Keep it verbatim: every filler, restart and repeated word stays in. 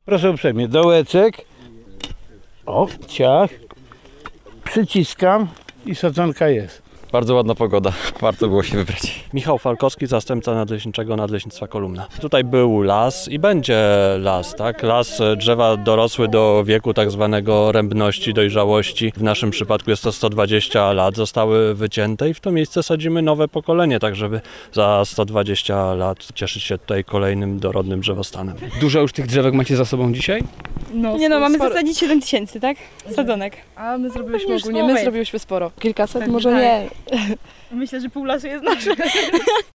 Proszę uprzejmie, dołeczek. O, ciach. Przyciskam i sadzonka jest. Bardzo ładna pogoda, warto było się wybrać. Michał Falkowski, zastępca nadleśniczego Nadleśnictwa Kolumna. Tutaj był las i będzie las, tak? Las, drzewa dorosły do wieku tak zwanego rębności, dojrzałości. W naszym przypadku jest to sto dwadzieścia lat, zostały wycięte i w to miejsce sadzimy nowe pokolenie, tak żeby za sto dwadzieścia lat cieszyć się tutaj kolejnym dorodnym drzewostanem. Dużo już tych drzewek macie za sobą dzisiaj? No, nie no, mamy sporo. Zasadzić siedem tysięcy, tak? Sadzonek. A my zrobiliśmy Już ogólnie, my połowę. zrobiliśmy sporo. Kilkaset, Tak, może tak. nie. Myślę, że pół lasu jest nasze.